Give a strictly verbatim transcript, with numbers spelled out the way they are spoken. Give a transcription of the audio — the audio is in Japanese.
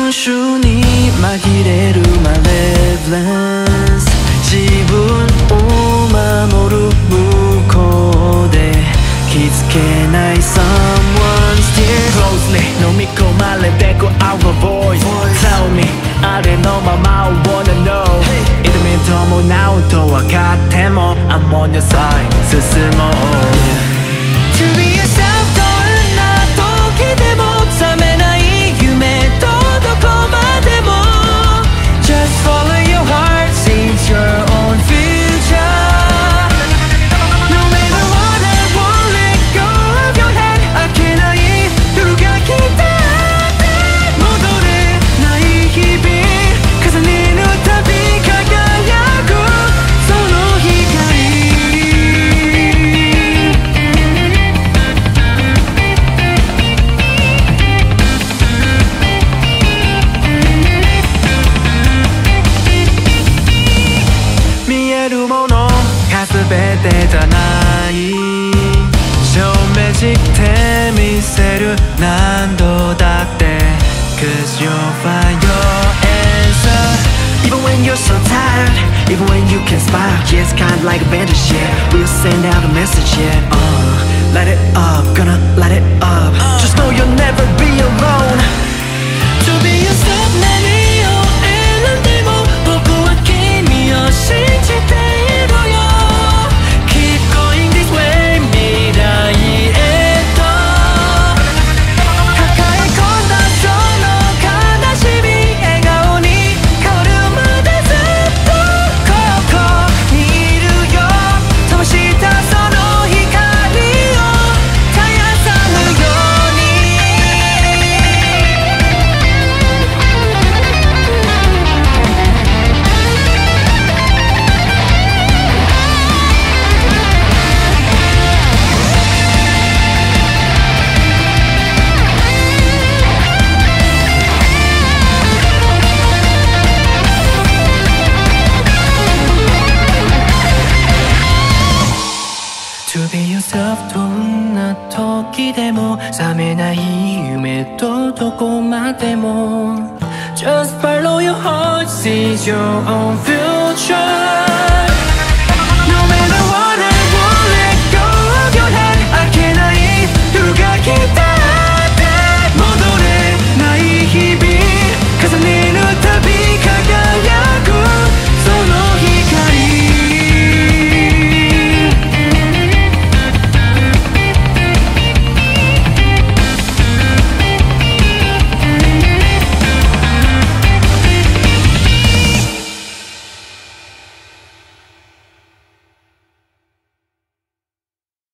群衆に紛れる My reverence 自分を守る向こうで気づけない Someone steer Closely 飲み込まれてく Our voice Tell me あれのまま I wanna know 痛み伴うと分かっても I'm on your side 進もう To be yourself どんな時でも覚めない夢とどこまでも Just follow your heart Seize your own future No matter what I won't let go of your hand 開けない夜が来たって戻れない日々重ねるたび輝くその光見えるものが全てじゃない証明してみせる何度だって Cause you'll find your answer Even when you're so tired Even when you can't smile Yeah, it's kinda like a bandage, yeah We'll send out a message, yeah uh, Light it up, gonna light it up Just know you'll never be alone To be yourself 何を選んでも僕は君を信じているよ Keep going this way 未来へと抱え込んだその悲しみ笑顔に変わるまでずっとここにいるよ灯したその光を絶やさぬように To be yourself どんな時でも覚めない夢とどこまでも Just follow your heart, seize your own future